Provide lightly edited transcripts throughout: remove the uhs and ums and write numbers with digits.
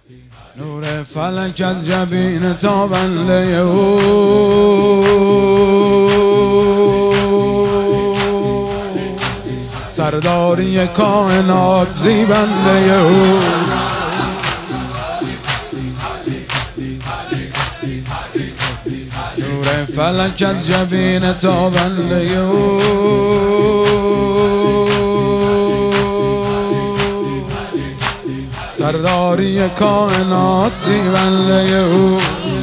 نور فلک از جبین تا بنده او سرداری کائنات زیبنده او نور فلک از جبین تا بنده او سرداری کائنات زیبنده او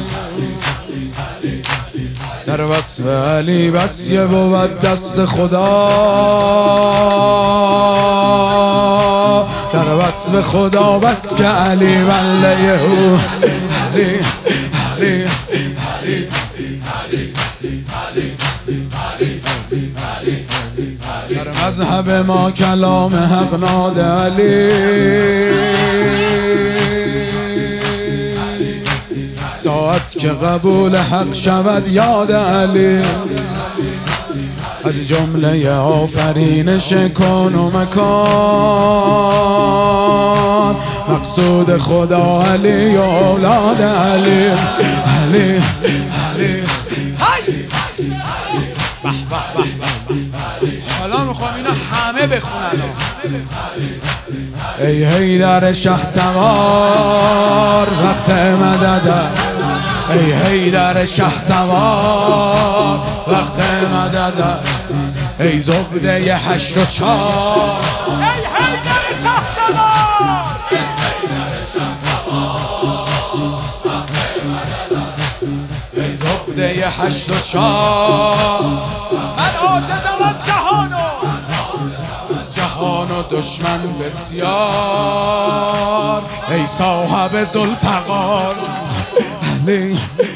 در وصف علی بس یه بود دست خدا در وصف خدا بس که علی بنده او علی علی در مذهب ما کلام حق ناد علی طاعت که قبول حق شود یاد علی از جمله آفرینش کون و مکان مقصود خدا علی و اولاد علی علی علی حالا میخوام اینا همه بخونن ای حیدر شهسوار وقت مدد ای حیدر شهسوار وقت مدد ای زبده 8 و 4 ای حیدر شهسوار ای زبده 8 و 4 من عاجزم از جهان و دشمن بسیار ای صاحب ذوالفقار علی